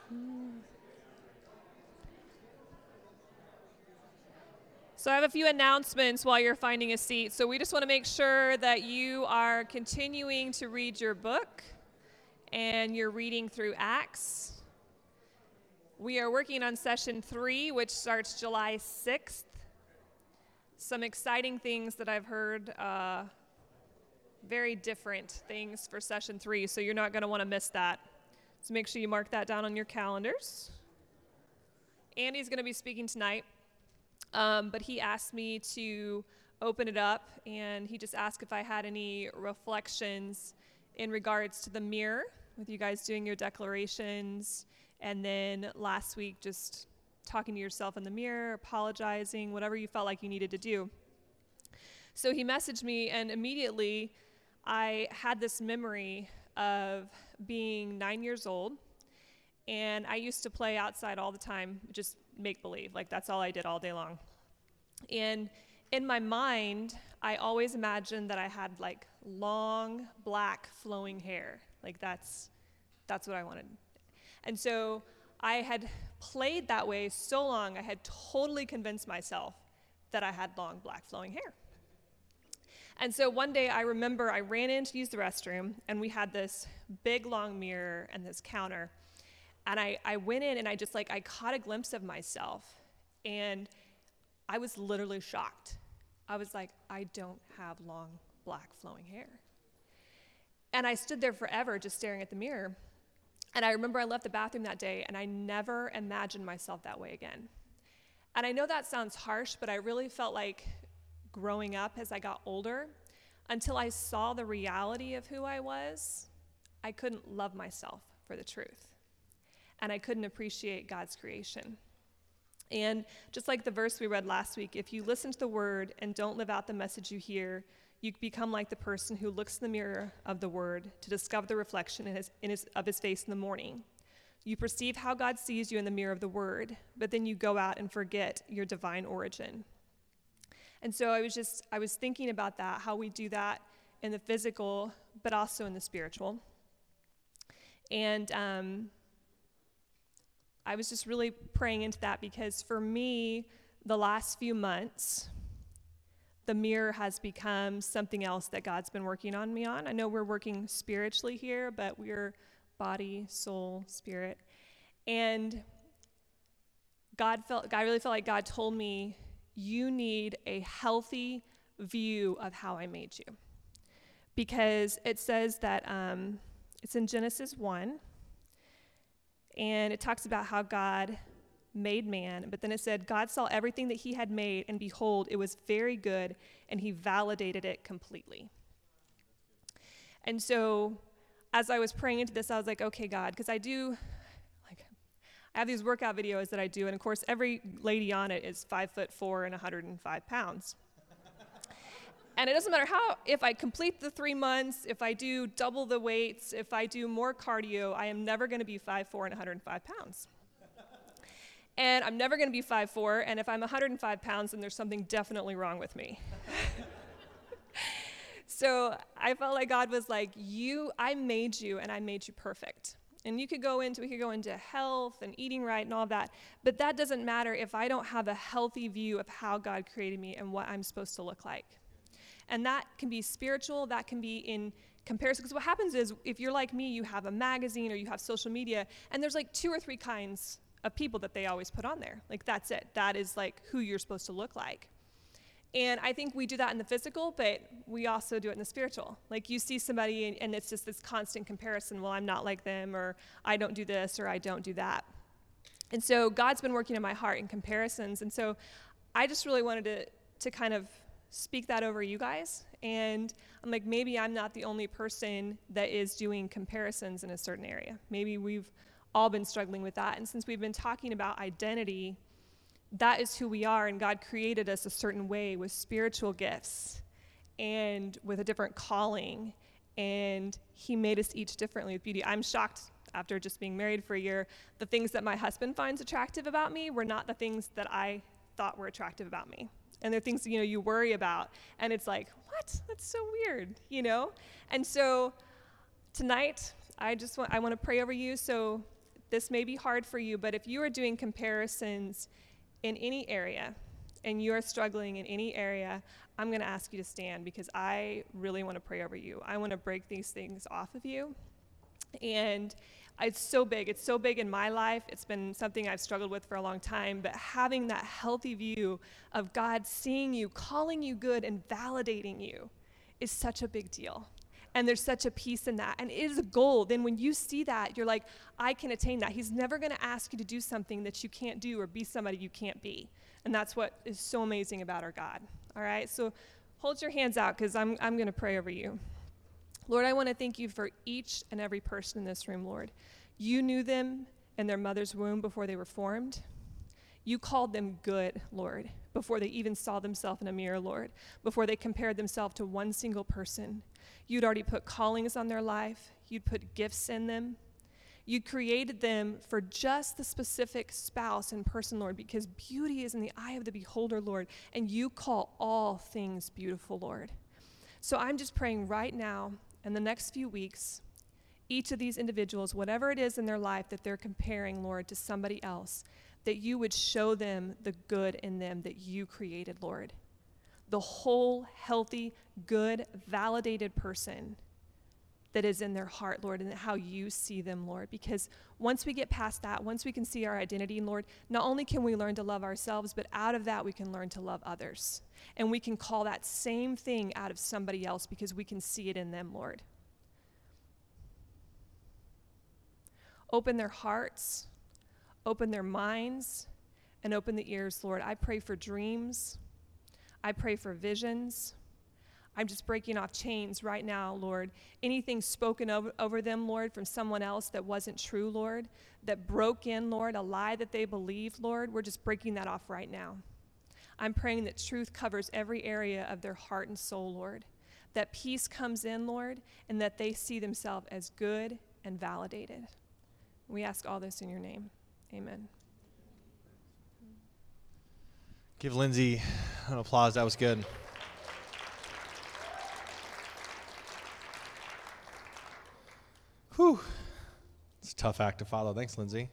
So I have a few announcements while you're finding a seat. So we just want to make sure that you are continuing to read your book and you're reading through Acts. We are working on session 3, which starts July 6th. Some exciting things that I've heard, very different things for session 3, so you're not going to want to miss that. So make sure you mark that down on your calendars. Andy's going to be speaking tonight. But he asked me to open it up, and he just asked if I had any reflections in regards to the mirror, with you guys doing your declarations, and then last week just talking to yourself in the mirror, apologizing, whatever you felt like you needed to do. So he messaged me, and immediately I had this memory of being 9 years old, and I used to play outside all the time, just make believe, like that's all I did all day long. And in my mind, I always imagined that I had like long black flowing hair. Like that's what I wanted. And so I had played that way so long, I had totally convinced myself that I had long black flowing hair. And so one day I remember I ran in to use the restroom, and we had this big long mirror and this counter. And I went in, and I caught a glimpse of myself, and I was literally shocked. I was like, I don't have long, black, flowing hair. And I stood there forever just staring at the mirror. And I remember I left the bathroom that day, and I never imagined myself that way again. And I know that sounds harsh, but I really felt like growing up as I got older, until I saw the reality of who I was, I couldn't love myself for the truth. And I couldn't appreciate God's creation. And just like the verse we read last week, if you listen to the word and don't live out the message you hear, you become like the person who looks in the mirror of the word to discover the reflection of his face in the morning. You perceive how God sees you in the mirror of the word, but then you go out and forget your divine origin. And so I was thinking about that, how we do that in the physical, but also in the spiritual. And I was just really praying into that, because for me, the last few months, the mirror has become something else that God's been working on me on. I know we're working spiritually here, but we're body, soul, spirit. And I really felt like God told me, you need a healthy view of how I made you. Because it says that, it's in Genesis 1, and it talks about how God made man, but then it said, God saw everything that he had made, and behold, it was very good, and he validated it completely. And so as I was praying into this, I was like, okay, God, because I have these workout videos that I do, and of course, every lady on it is 5'4" and 105 pounds. And it doesn't matter if I complete the 3 months, if I do double the weights, if I do more cardio, I am never going to be 5'4" and 105 pounds. And I'm never going to be 5'4", and if I'm 105 pounds, then there's something definitely wrong with me. So I felt like God was like, I made you, and I made you perfect. And we could go into health and eating right and all of that, but that doesn't matter if I don't have a healthy view of how God created me and what I'm supposed to look like. And that can be spiritual, that can be in comparison, because what happens is, if you're like me, you have a magazine or you have social media, and there's like 2 or 3 kinds of people that they always put on there. Like, that's it. That is like who you're supposed to look like. And I think we do that in the physical, but we also do it in the spiritual. Like, you see somebody and it's just this constant comparison. Well, I'm not like them, or I don't do this, or I don't do that. And so God's been working in my heart in comparisons. And so I just really wanted to kind of speak that over you guys. And I'm like, maybe I'm not the only person that is doing comparisons in a certain area. Maybe we've all been struggling with that. And since we've been talking about identity, that is who we are, and God created us a certain way with spiritual gifts and with a different calling, and he made us each differently with beauty. I'm shocked, after just being married for a year, the things that my husband finds attractive about me were not the things that I thought were attractive about me. And they're things, you worry about, and it's like, what? That's so weird, And so tonight, I want to pray over you. So this may be hard for you, but if you are doing comparisons in any area and you are struggling in any area, I'm going to ask you to stand because I really want to pray over you. I want to break these things off of you. And it's so big. It's so big in my life. It's been something I've struggled with for a long time. But having that healthy view of God seeing you, calling you good, and validating you is such a big deal. And there's such a peace in that. And it is a goal. Then when you see that, you're like, I can attain that. He's never going to ask you to do something that you can't do or be somebody you can't be. And that's what is so amazing about our God. All right? So hold your hands out because I'm going to pray over you. Lord, I want to thank you for each and every person in this room, Lord. You knew them in their mother's womb before they were formed. You called them good, Lord, before they even saw themselves in a mirror, Lord, before they compared themselves to one single person. You'd already put callings on their life. You'd put gifts in them. You created them for just the specific spouse and person, Lord, because beauty is in the eye of the beholder, Lord, and you call all things beautiful, Lord. So I'm just praying right now, in the next few weeks, each of these individuals, whatever it is in their life that they're comparing, Lord, to somebody else, that you would show them the good in them that you created, Lord. The whole, healthy, good, validated person that is in their heart, Lord, and how you see them, Lord. Because once we get past that, once we can see our identity, Lord, not only can we learn to love ourselves, but out of that we can learn to love others. And we can call that same thing out of somebody else because we can see it in them, Lord. Open their hearts, open their minds, and open the ears, Lord. I pray for dreams. I pray for visions. I'm just breaking off chains right now, Lord. Anything spoken over them, Lord, from someone else that wasn't true, Lord, that broke in, Lord, a lie that they believed, Lord, we're just breaking that off right now. I'm praying that truth covers every area of their heart and soul, Lord, that peace comes in, Lord, and that they see themselves as good and validated. We ask all this in your name. Amen. Give Lindsay an applause. That was good. Whew. It's a tough act to follow. Thanks, Lindsay.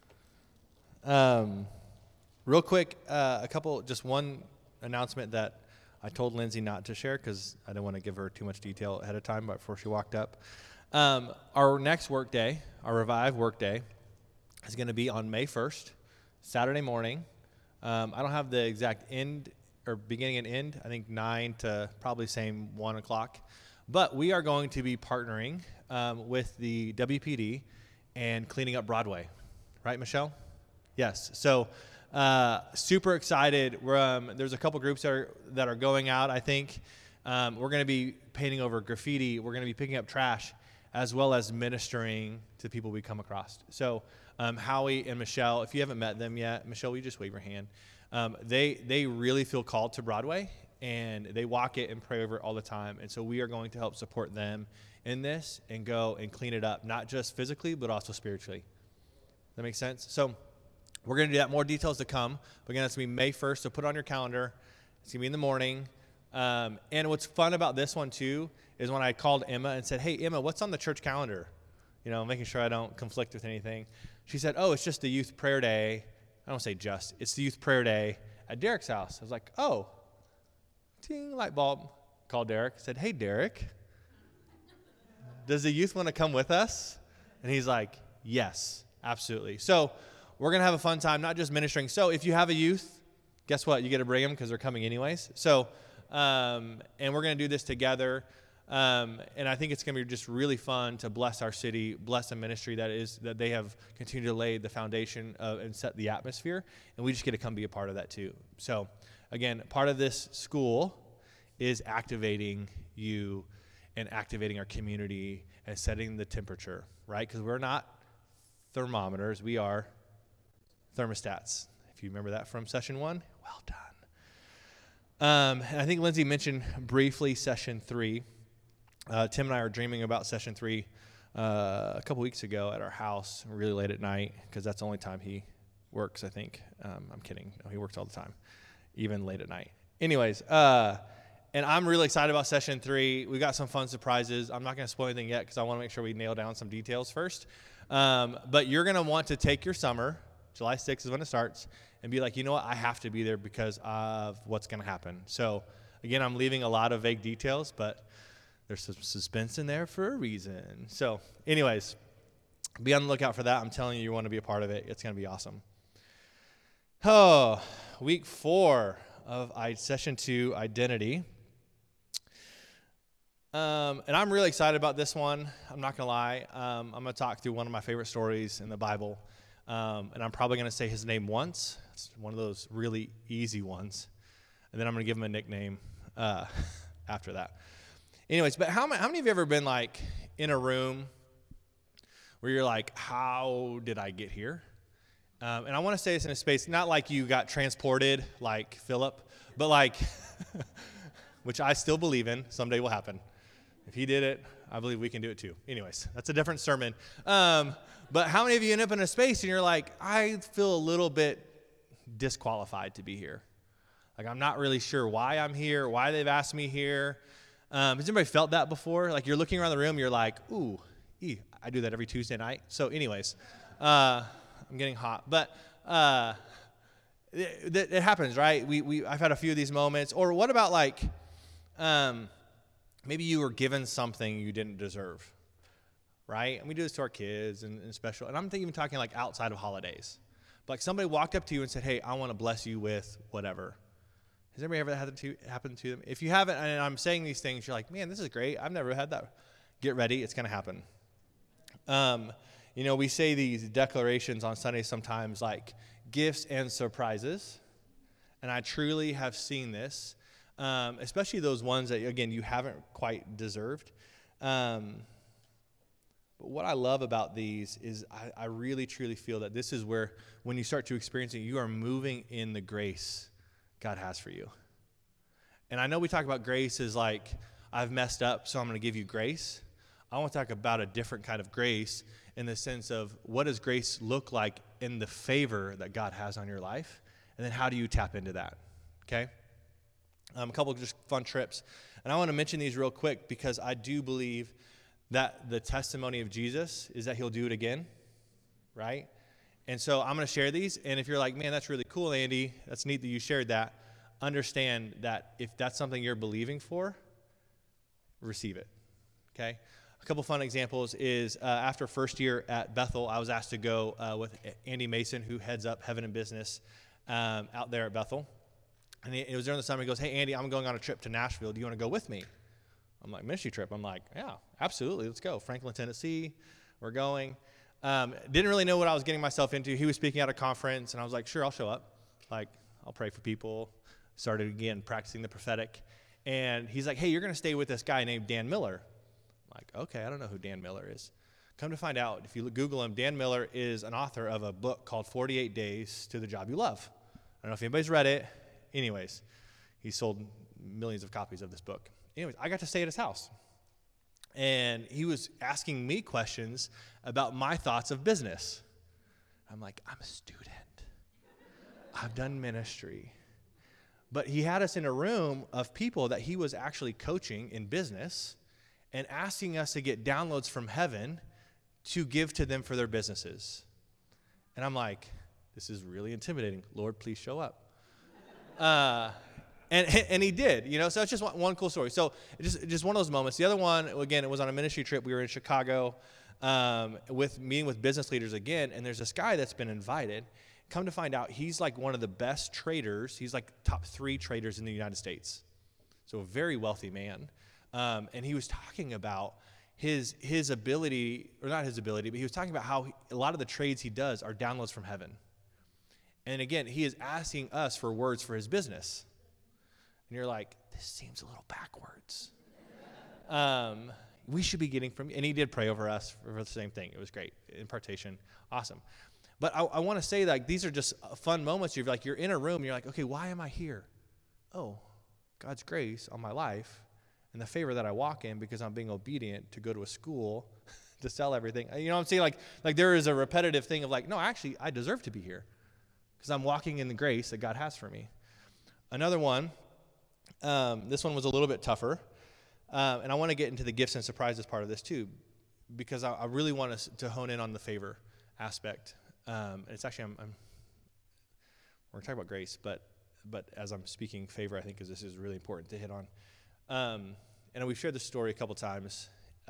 Real quick, just one announcement that I told Lindsay not to share because I didn't want to give her too much detail ahead of time before she walked up. Our next work day, our Revive work day, is going to be on May 1st, Saturday morning. I don't have the exact end or beginning and end. I think 9 to probably same 1 o'clock. But we are going to be partnering with the WPD and cleaning up Broadway. Right, Michelle? Yes. So super excited. There's a couple groups that are going out, I think. We're going to be painting over graffiti. We're going to be picking up trash as well as ministering to people we come across. So Howie and Michelle, if you haven't met them yet, Michelle, will you just wave your hand? They really feel called to Broadway, and they walk it and pray over it all the time. And so we are going to help support them in this and go and clean it up, not just physically, but also spiritually. That makes sense? So we're going to do that. More details to come. But again, it's going to be May 1st, so put it on your calendar. It's going to be in the morning. And what's fun about this one, too, is when I called Emma and said, hey, Emma, what's on the church calendar? You know, making sure I don't conflict with anything. She said, oh, it's just the youth prayer day. I don't say just. It's the youth prayer day at Derek's house. I was like, oh, ting, light bulb. Called Derek. Said, hey, Derek, does the youth want to come with us? And he's like, yes, absolutely. So we're going to have a fun time, not just ministering. So if you have a youth, guess what? You get to bring them because they're coming anyways. So, and we're going to do this together. And I think it's going to be just really fun to bless our city, bless the ministry that they have continued to lay the foundation of and set the atmosphere. And we just get to come be a part of that too. So again, part of this school is activating you and activating our community and setting the temperature, right? Because we're not thermometers, we are thermostats. If you remember that from session 1, well done. And I think Lindsay mentioned briefly session 3. Tim and I are dreaming about session 3 a couple weeks ago at our house, really late at night, because that's the only time he works, I think. I'm kidding. No, he works all the time, even late at night. Anyways, And I'm really excited about session 3. We got some fun surprises. I'm not going to spoil anything yet because I want to make sure we nail down some details first. But you're going to want to take your summer, July 6th is when it starts, and be like, you know what, I have to be there because of what's going to happen. So, again, I'm leaving a lot of vague details, but there's some suspense in there for a reason. So, anyways, be on the lookout for that. I'm telling you, you want to be a part of it. It's going to be awesome. Oh, week 4 of session 2, identity. And I'm really excited about this one. I'm not going to lie. I'm going to talk through one of my favorite stories in the Bible. And I'm probably going to say his name once. It's one of those really easy ones. And then I'm going to give him a nickname after that. Anyways, but how many of you ever been like in a room where you're like, how did I get here? And I want to say this in a space, not like you got transported like Philip, but like, which I still believe in, someday will happen. If he did it, I believe we can do it too. Anyways, that's a different sermon. But how many of you end up in a space and you're like, I feel a little bit disqualified to be here. Like, I'm not really sure why I'm here, why they've asked me here. Has anybody felt that before? Like, you're looking around the room, you're like, ooh, I do that every Tuesday night. So anyways, I'm getting hot. But it happens, right? I've had a few of these moments. Or what about like, maybe you were given something you didn't deserve, right? And we do this to our kids and special. And I'm even talking like outside of holidays. But like somebody walked up to you and said, hey, I want to bless you with whatever. Has anybody ever had that happen to them? If you haven't, and I'm saying these things, you're like, man, this is great. I've never had that. Get ready. It's going to happen. We say these declarations on Sunday sometimes like gifts and surprises. And I truly have seen this, especially those ones that, again, you haven't quite deserved. But what I love about these is I really, truly feel that this is where when you start to experience it, you are moving in the grace God has for you. And I know we talk about grace as like, I've messed up, so I'm going to give you grace. I want to talk about a different kind of grace in the sense of what does grace look like in the favor that God has on your life? And then how do you tap into that? Okay? A couple of just fun trips. And I want to mention these real quick because I do believe that the testimony of Jesus is that he'll do it again, right? And so I'm going to share these. And if you're like, man, that's really cool, Andy, that's neat that you shared that, understand that if that's something you're believing for, receive it, okay? A couple fun examples is after first year at Bethel, I was asked to go with Andy Mason, who heads up Heaven and Business out there at Bethel. And it was during the summer. He goes, hey, Andy, I'm going on a trip to Nashville. Do you want to go with me? I'm like, ministry trip? I'm like, yeah, absolutely. Let's go. Franklin, Tennessee. We're going. Didn't really know what I was getting myself into. He was speaking at a conference, and I was like, sure, I'll show up. Like, I'll pray for people. Started again practicing the prophetic. And he's like, hey, you're going to stay with this guy named Dan Miller. I'm like, okay, I don't know who Dan Miller is. Come to find out, if you Google him, Dan Miller is an author of a book called 48 Days to the Job You Love. I don't know if anybody's read it. Anyways, he sold millions of copies of this book. Anyways, I got to stay at his house. And he was asking me questions about my thoughts of business. I'm like, I'm a student. I've done ministry. But he had us in a room of people that he was actually coaching in business and asking us to get downloads from heaven to give to them for their businesses. And I'm like, this is really intimidating. Lord, please show up. And he did, so it's just one cool story. So just one of those moments. The other one, again, it was on a ministry trip. We were in Chicago meeting with business leaders again, and there's this guy that's been invited. Come to find out, he's like one of the best traders. He's like top 3 traders in the United States. So a very wealthy man. And he was talking about his ability, or not his ability, but he was talking about how a lot of the trades he does are downloads from heaven. And again, he is asking us for words for his business. And you're like, this seems a little backwards. We should be getting from you. And he did pray over us for the same thing. It was great. Impartation. Awesome. But I want to say, like, these are just fun moments. You're in a room. And you're like, okay, why am I here? Oh, God's grace on my life and the favor that I walk in because I'm being obedient to go to a school to sell everything. You know what I'm saying? Like there is a repetitive thing of like, no, actually, I deserve to be here because I'm walking in the grace that God has for me. Another one This one was a little bit tougher. And I want to get into the gifts and surprises part of this too, because I really want us to hone in on the favor aspect. And it's actually, we're going to talk about grace, but as I'm speaking favor, I think because this is really important to hit on. And we've shared this story a couple times.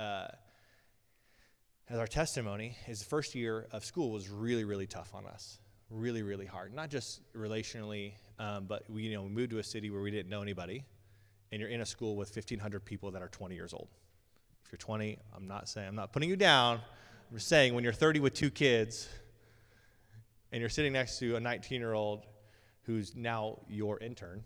As our testimony is the first year of school was really, really tough on us. Really, really hard. Not just relationally, but we moved to a city where we didn't know anybody, and you're in a school with 1,500 people that are 20 years old. If you're 20, I'm not putting you down. I'm just saying when you're 30 with 2 kids, and you're sitting next to a 19-year-old who's now your intern,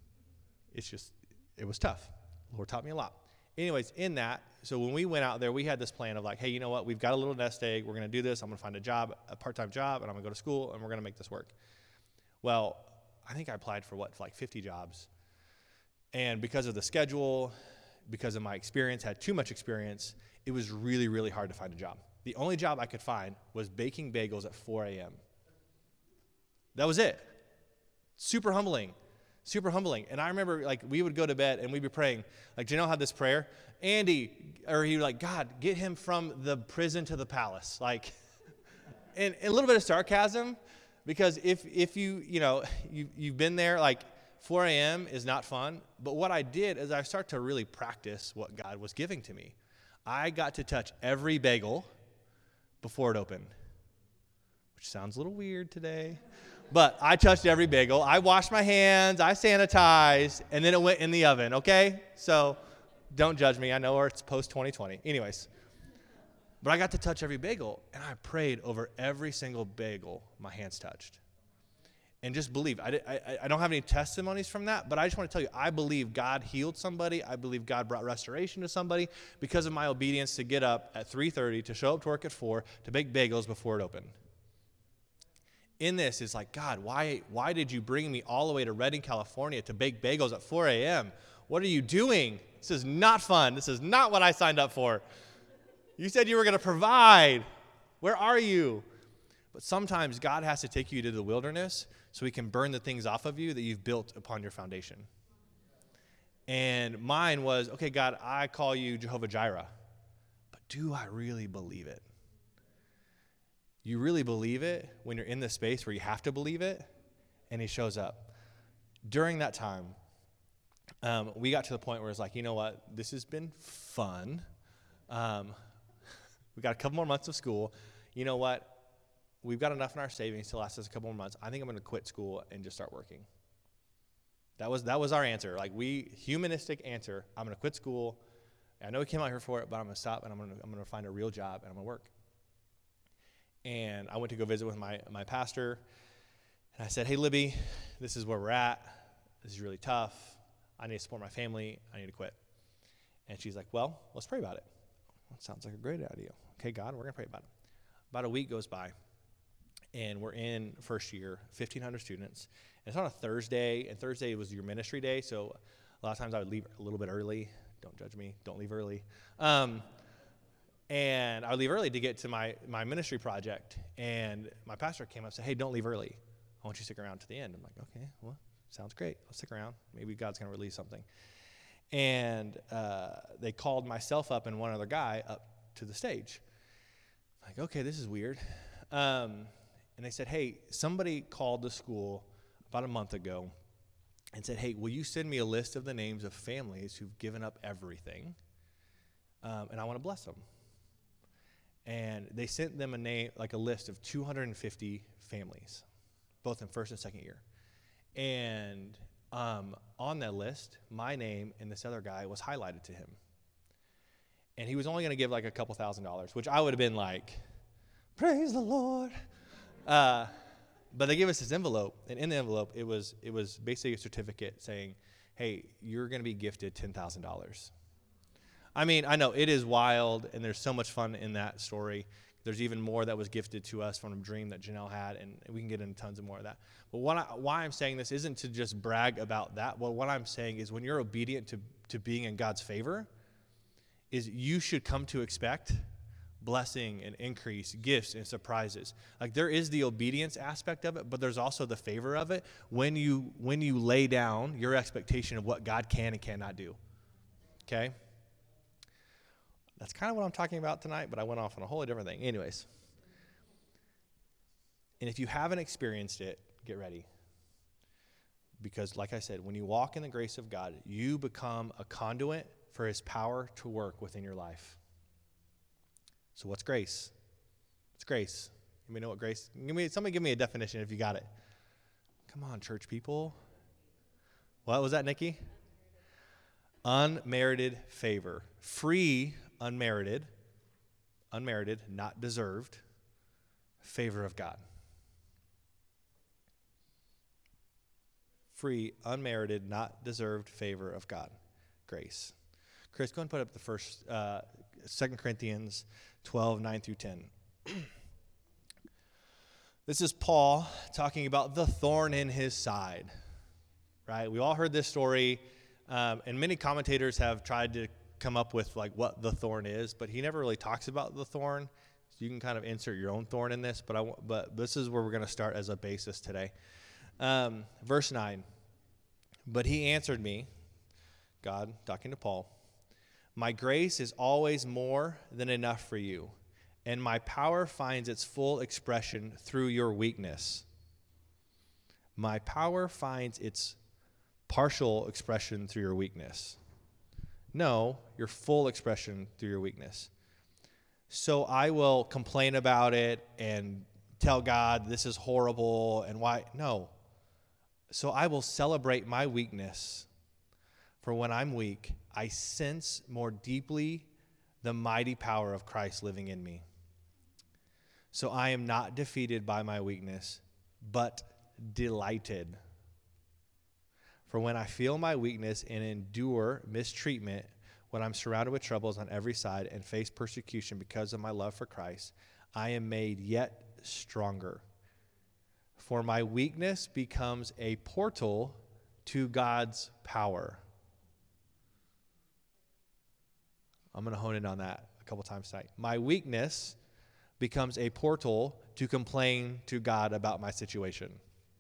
it was tough. The Lord taught me a lot. Anyways, in that, so when we went out there, we had this plan of like, hey, you know what? We've got a little nest egg. We're going to do this. I'm going to find a part-time job, and I'm going to go to school, and we're going to make this work. Well, I think I applied for like 50 jobs. And because of the schedule, because of my experience, had too much experience, it was really, really hard to find a job. The only job I could find was baking bagels at 4 a.m. That was it. Super humbling. Super humbling. And I remember, like, we would go to bed and we'd be praying. Like, Janelle had this prayer. Andy, or he was like, God, get him from the prison to the palace. Like, and a little bit of sarcasm, because if you've been there, like, 4 a.m. is not fun. But what I did is I started to really practice what God was giving to me. I got to touch every bagel before it opened, which sounds a little weird today. But I touched every bagel. I washed my hands. I sanitized. And then it went in the oven, okay? So don't judge me. I know it's post-2020. Anyways. But I got to touch every bagel, and I prayed over every single bagel my hands touched. And just believe. I don't have any testimonies from that, but I just want to tell you, I believe God healed somebody. I believe God brought restoration to somebody because of my obedience to get up at 3:30, to show up to work at 4, to bake bagels before it opened. In this is like, God, why did you bring me all the way to Redding, California to bake bagels at 4 a.m.? What are you doing? This is not fun. This is not what I signed up for. You said you were going to provide. Where are you? But sometimes God has to take you to the wilderness so he can burn the things off of you that you've built upon your foundation. And mine was, okay, God, I call you Jehovah Jireh. But do I really believe it? You really believe it when you're in this space where you have to believe it, and he shows up. During that time, we got to the point where it's like, you know what? This has been fun. We got a couple more months of school. You know what? We've got enough in our savings to last us a couple more months. I think I'm going to quit school and just start working. That was our answer. Like, humanistic answer. I'm going to quit school. I know we came out here for it, but I'm going to stop, and I'm going to find a real job, and I'm going to work. And I went to go visit with my pastor, and I said, hey, Libby, this is where we're at. This is really tough. I need to support my family. I need to quit. And she's like, well, let's pray about it. That sounds like a great idea. Okay, God, we're going to pray about it. About a week goes by, and we're in first year, 1,500 students. And it's on a Thursday, and Thursday was your ministry day, so a lot of times I would leave a little bit early. Don't judge me. Don't leave early. And I would leave early to get to my ministry project. And my pastor came up and said, hey, don't leave early. I want you to stick around to the end. I'm like, okay, well, sounds great. I'll stick around. Maybe God's going to release something. And they called myself up and one other guy up to the stage. I'm like, okay, this is weird. And they said, hey, somebody called the school about a month ago and said, hey, will you send me a list of the names of families who've given up everything? And I want to bless them. And they sent them a list of 250 families, both in first and second year. And on that list, my name and this other guy was highlighted to him. And he was only going to give like a couple $1,000s, which I would have been like, praise the Lord. But they gave us this envelope, and in the envelope, it was basically a certificate saying, hey, you're going to be gifted $10,000. I mean, I know it is wild, and there's so much fun in that story. There's even more that was gifted to us from a dream that Janelle had, and we can get into tons of more of that. But why I'm saying this isn't to just brag about that. Well, what I'm saying is when you're obedient to being in God's favor, is you should come to expect blessing and increase, gifts and surprises. Like there is the obedience aspect of it, but there's also the favor of it when you lay down your expectation of what God can and cannot do. Okay? That's kind of what I'm talking about tonight, but I went off on a wholly different thing. Anyways. And if you haven't experienced it, get ready. Because like I said, when you walk in the grace of God, you become a conduit for his power to work within your life. So what's grace? What's grace? Anybody know what grace? Somebody give me a definition if you got it. Come on, church people. What was that, Nikki? Unmerited favor. Free, unmerited, not deserved, favor of God. Free, unmerited, not deserved favor of God. Grace. Chris, go and put up the first 2 Corinthians 12, 9 through 10. This is Paul talking about the thorn in his side, right? We all heard this story, and many commentators have tried to come up with like what the thorn is, but he never really talks about the thorn. So you can kind of insert your own thorn in this, but this is where we're going to start as a basis today. Verse 9, but he answered me, God talking to Paul, my grace is always more than enough for you, and my power finds its full expression through your weakness. My power finds its partial expression through your weakness. No, your full expression through your weakness. So I will complain about it and tell God this is horrible and why. No. So I will celebrate my weakness, for when I'm weak, I sense more deeply the mighty power of Christ living in me. So I am not defeated by my weakness, but delighted. For when I feel my weakness and endure mistreatment, when I'm surrounded with troubles on every side and face persecution because of my love for Christ, I am made yet stronger. For my weakness becomes a portal to God's power. I'm going to hone in on that a couple times tonight. My weakness becomes a portal to complain to God about my situation.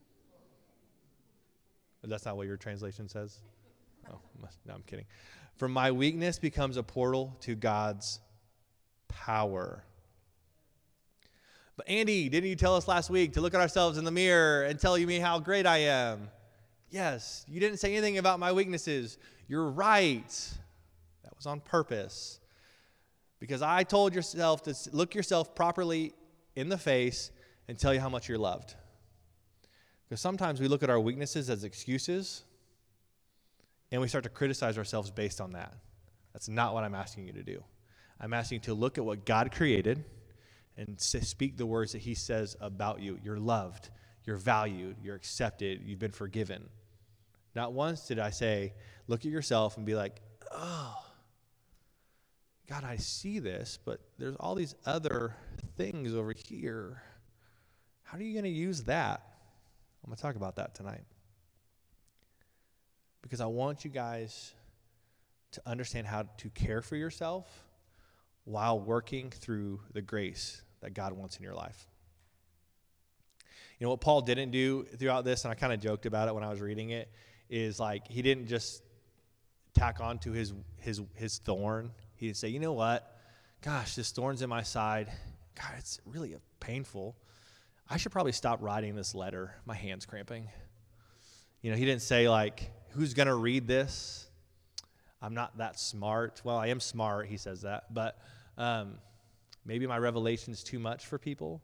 That's not what your translation says? Oh, no, I'm kidding. For my weakness becomes a portal to God's power. But Andy, didn't you tell us last week to look at ourselves in the mirror and tell me how great I am? Yes, you didn't say anything about my weaknesses. You're right. That was on purpose. Because I told yourself to look yourself properly in the face and tell you how much you're loved. Because sometimes we look at our weaknesses as excuses and we start to criticize ourselves based on that. That's not what I'm asking you to do. I'm asking you to look at what God created and speak the words that he says about you. You're loved, you're valued, you're accepted, you've been forgiven. Not once did I say, look at yourself and be like, oh, God, I see this, but there's all these other things over here. How are you going to use that? I'm going to talk about that tonight. Because I want you guys to understand how to care for yourself while working through the grace that God wants in your life. You know what Paul didn't do throughout this, and I kind of joked about it when I was reading it, is like he didn't just tack on to his thorn. He didn't say, you know what? Gosh, this thorn's in my side. God, it's really painful. I should probably stop writing this letter. My hand's cramping. You know, he didn't say like, who's going to read this? I'm not that smart. Well, I am smart, he says that, but maybe my revelation's too much for people.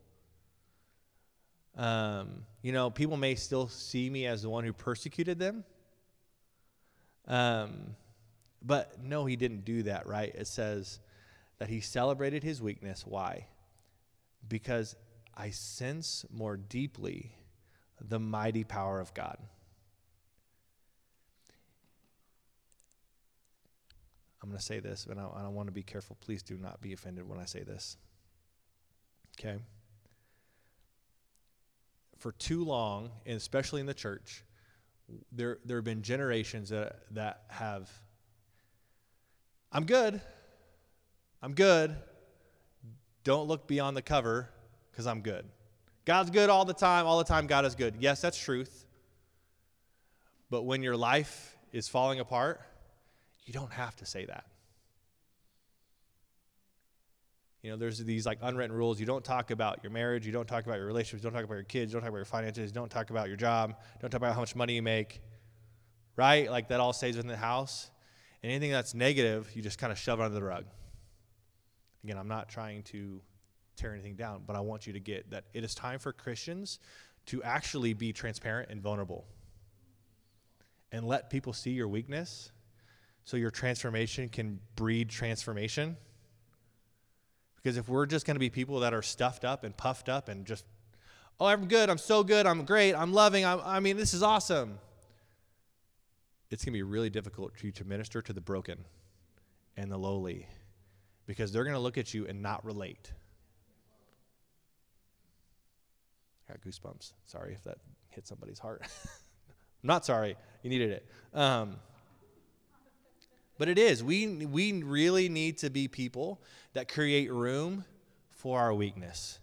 You know, people may still see me as the one who persecuted them. But no, he didn't do that, right? It says that he celebrated his weakness. Why? Because I sense more deeply the mighty power of God. I'm going to say this, and I want to be careful. Please do not be offended when I say this. Okay? For too long, and especially in the church, there have been generations that have, I'm good. don't look beyond the cover because I'm good. God's good all the time God is good. Yes, that's truth. But when your life is falling apart, you don't have to say that. You know, there's these like unwritten rules. You don't talk about your marriage. You don't talk about your relationships. You don't talk about your kids. You don't talk about your finances. You don't talk about your job. Don't talk about how much money you make. Right? Like that all stays within the house. And anything that's negative, you just kind of shove it under the rug. Again, I'm not trying to tear anything down, but I want you to get that it is time for Christians to actually be transparent and vulnerable. And let people see your weakness so your transformation can breed transformation. Because if we're just going to be people that are stuffed up and puffed up and just, oh, I'm good, I'm so good, I'm great, I'm loving, I mean, this is awesome. It's going to be really difficult for you to minister to the broken and the lowly because they're going to look at you and not relate. I got goosebumps. Sorry if that hit somebody's heart. I'm not sorry. You needed it. But it is. We really need to be people that create room for our weakness.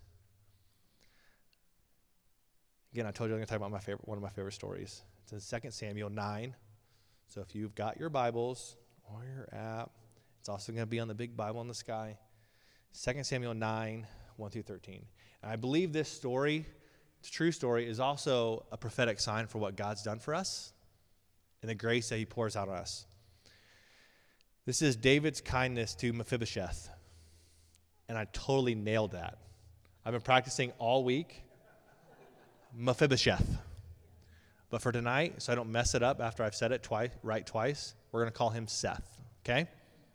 Again, I told you I'm going to talk about one of my favorite stories. It's in 2 Samuel 9. So if you've got your Bibles or your app, it's also going to be on the big Bible in the sky. 2 Samuel 9, 1 through 13. And I believe this story, it's a true story, is also a prophetic sign for what God's done for us and the grace that he pours out on us. This is David's kindness to Mephibosheth. And I totally nailed that. I've been practicing all week. Mephibosheth. But for tonight, so I don't mess it up after I've said it twice, we're going to call him Seth. Okay?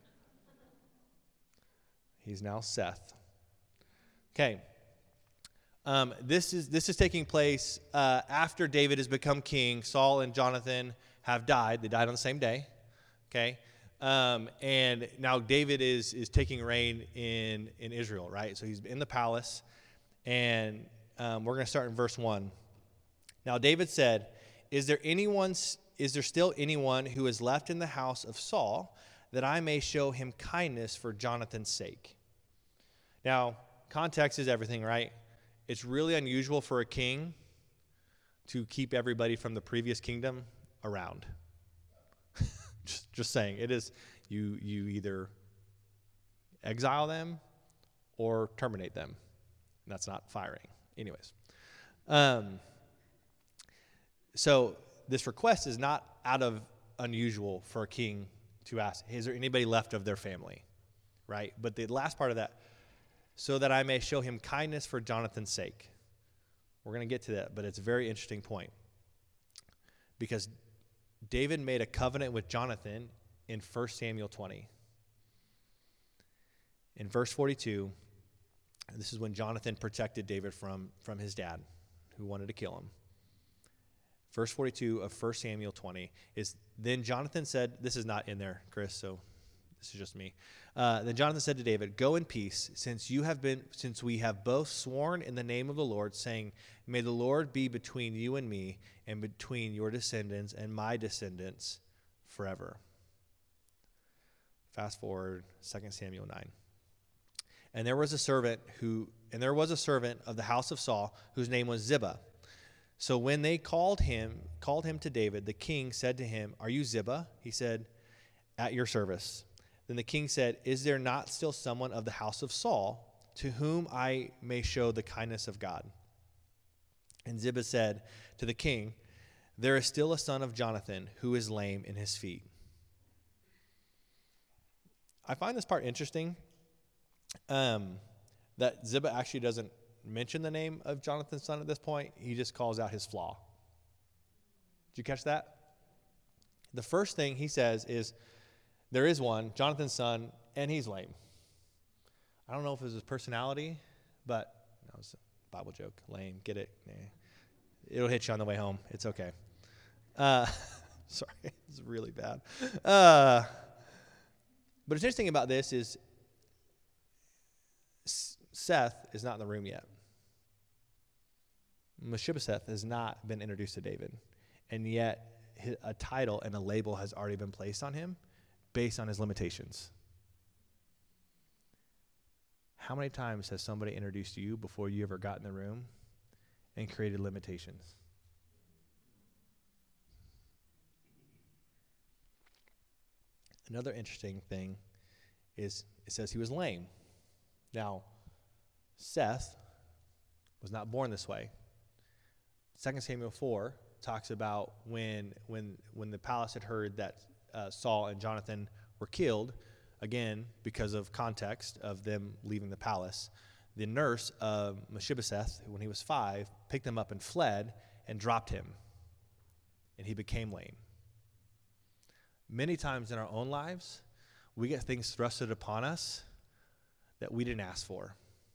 He's now Seth. Okay. This is taking place after David has become king. Saul and Jonathan have died. They died on the same day. Okay? And now David is taking reign in Israel, right? So he's in the palace, and we're going to start in verse 1. Now David said, Is there still anyone who is left in the house of Saul that I may show him kindness for Jonathan's sake? Now, context is everything, right? It's really unusual for a king to keep everybody from the previous kingdom around. Just saying, it is you either exile them or terminate them. And that's not firing. Anyways. So this request is not out of unusual for a king to ask, hey, is there anybody left of their family? Right? But the last part of that, so that I may show him kindness for Jonathan's sake. We're going to get to that, but it's a very interesting point. Because David made a covenant with Jonathan in 1 Samuel 20. In verse 42, this is when Jonathan protected David from his dad, who wanted to kill him. Verse 42 of 1 Samuel 20 is, then Jonathan said, this is not in there, Chris, so this is just me. Then Jonathan said to David, go in peace, since we have both sworn in the name of the Lord, saying, may the Lord be between you and me, and between your descendants and my descendants forever. Fast forward, 2 Samuel 9. And there was a servant of the house of Saul, whose name was Ziba. So when they called him to David, the king said to him, are you Ziba? He said, at your service. Then the king said, is there not still someone of the house of Saul to whom I may show the kindness of God? And Ziba said to the king, there is still a son of Jonathan who is lame in his feet. I find this part interesting, that Ziba actually doesn't mention the name of Jonathan's son at this point. He just calls out his flaw. Did you catch that? The first thing he says is, there is one, Jonathan's son, and he's lame. I don't know if it was his personality, but that was a Bible joke. Lame, get it? Nah. It'll hit you on the way home. It's okay. Sorry, it's really bad. But what's interesting about this is Seth is not in the room yet. Mephibosheth has not been introduced to David, and yet a title and a label has already been placed on him based on his limitations. How many times has somebody introduced you before you ever got in the room and created limitations? Another interesting thing is it says he was lame. Now, Seth was not born this way. 2 Samuel 4 talks about when the palace had heard that Saul and Jonathan were killed, again, because of context of them leaving the palace, the nurse of Mephibosheth, when he was 5, picked him up and fled and dropped him, and he became lame. Many times in our own lives, we get things thrusted upon us that we didn't ask for.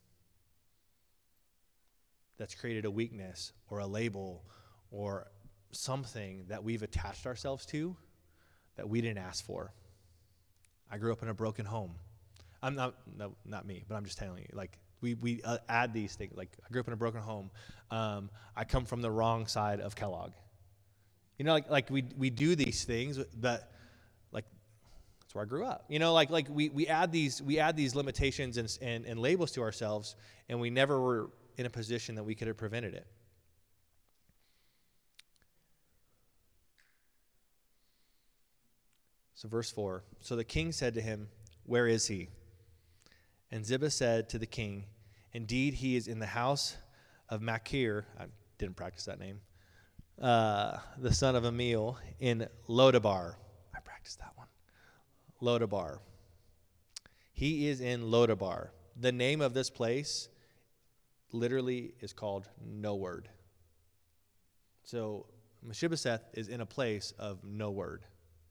That's created a weakness or a label or something that we've attached ourselves to that we didn't ask for. I grew up in a broken home. Not me, but I'm just telling you, like, we add these things. Like, I grew up in a broken home. I come from the wrong side of Kellogg. You know, like we do these things that, like, that's where I grew up. You know, like we add these limitations and labels to ourselves, and we never were in a position that we could have prevented it. So verse 4, so the king said to him, "Where is he?" And Ziba said to the king, "Indeed, he is in the house of Machir," I didn't practice that name, "the son of Amiel, in Lodabar." I practiced that one. Lodabar. He is in Lodabar. The name of this place literally is called No Word. So Mephibosheth is in a place of no word.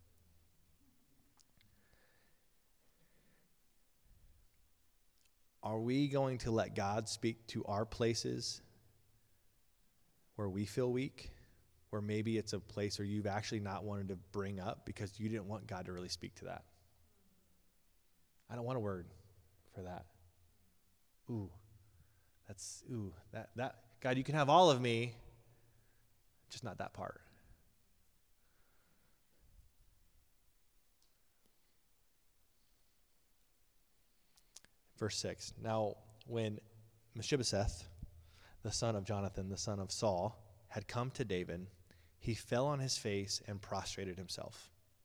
Are we going to let God speak to our places where we feel weak? Or maybe it's a place where you've actually not wanted to bring up because you didn't want God to really speak to that. I don't want a word for that. That God, you can have all of me, just not that part. Verse 6, now when Mephibosheth, the son of Jonathan, the son of Saul, had come to David, he fell on his face and prostrated himself.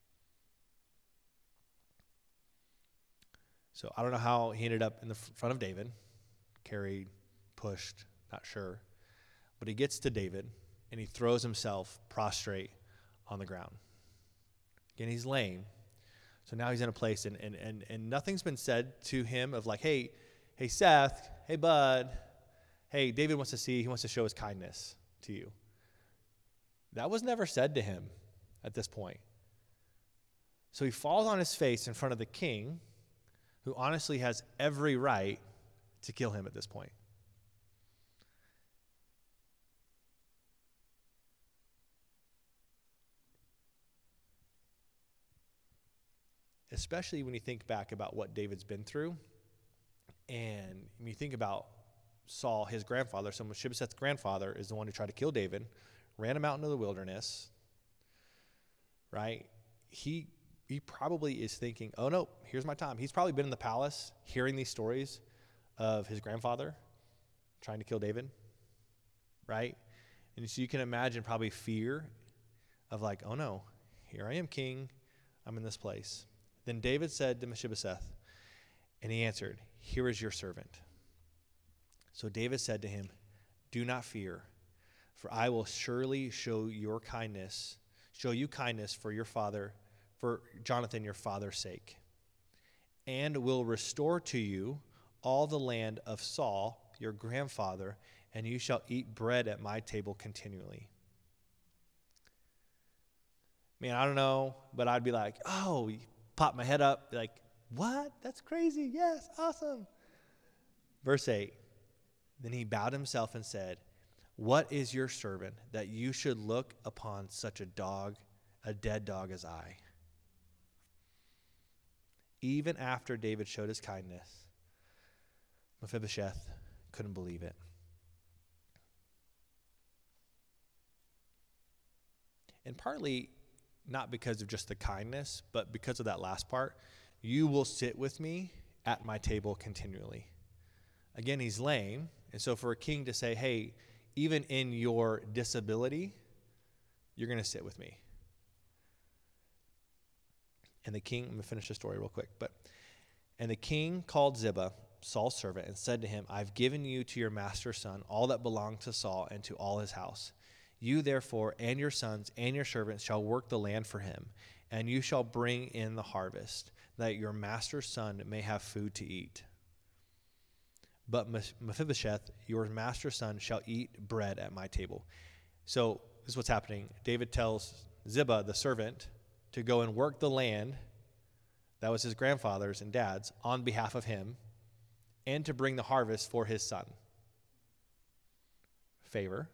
So I don't know how he ended up in the front of David, carried, pushed, not sure. But he gets to David, and he throws himself prostrate on the ground. Again, he's lame. So now he's in a place, and nothing's been said to him of like, hey, Seth, hey, bud, hey, David wants to see, he wants to show his kindness to you. That was never said to him at this point. So he falls on his face in front of the king, who honestly has every right to kill him at this point. Especially when you think back about what David's been through, and when you think about Saul, his grandfather, so Mephibosheth's grandfather is the one who tried to kill David, ran him out into the wilderness, right? He probably is thinking, oh no, here's my time. He's probably been in the palace hearing these stories of his grandfather trying to kill David, right? And so you can imagine probably fear of like, oh no, here I am, king. I'm in this place. Then David said to Mephibosheth, and he answered, here is your servant. So David said to him, do not fear, for I will surely show you kindness for your father, for Jonathan your father's sake, and will restore to you all the land of Saul your grandfather, and you shall eat bread at my table continually. Man, I don't know, but I'd be like, oh, pop my head up, like, what? That's crazy. Yes, awesome. Verse 8, then he bowed himself and said, what is your servant that you should look upon such a dead dog as I? Even after David showed his kindness, Mephibosheth couldn't believe it. And partly not because of just the kindness, but because of that last part, you will sit with me at my table continually. Again, he's lame. And so for a king to say, hey, even in your disability, you're going to sit with me. And the king, I'm going to finish the story real quick. And the king called Ziba, Saul's servant, and said to him, I've given you to your master's son all that belonged to Saul and to all his house. You therefore and your sons and your servants shall work the land for him, and you shall bring in the harvest, that your master's son may have food to eat. But Mephibosheth, your master's son, shall eat bread at my table. So this is what's happening. David tells Ziba, the servant, to go and work the land that was his grandfather's and dad's on behalf of him, and to bring the harvest for his son. Favor.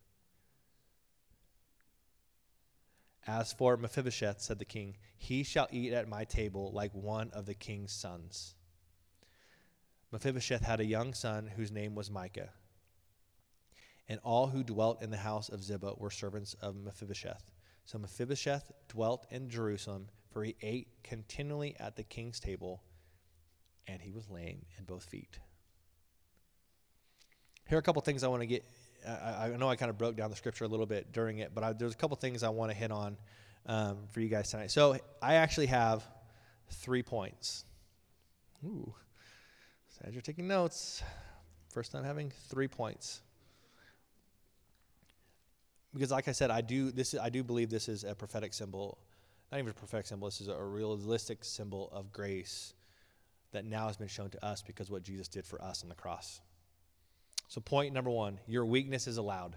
As for Mephibosheth, said the king, he shall eat at my table like one of the king's sons. Mephibosheth had a young son whose name was Micah. And all who dwelt in the house of Ziba were servants of Mephibosheth. So Mephibosheth dwelt in Jerusalem, for he ate continually at the king's table, and he was lame in both feet. Here are a couple things I want to get. I know I kind of broke down the scripture a little bit during it, but there's a couple things I want to hit on for you guys tonight. So I actually have 3 points. Ooh, as you're taking notes, first time having 3 points. Because like I said, I do believe this is a prophetic symbol. Not even a prophetic symbol, this is a realistic symbol of grace that now has been shown to us because of what Jesus did for us on the cross. So point number 1, your weakness is allowed.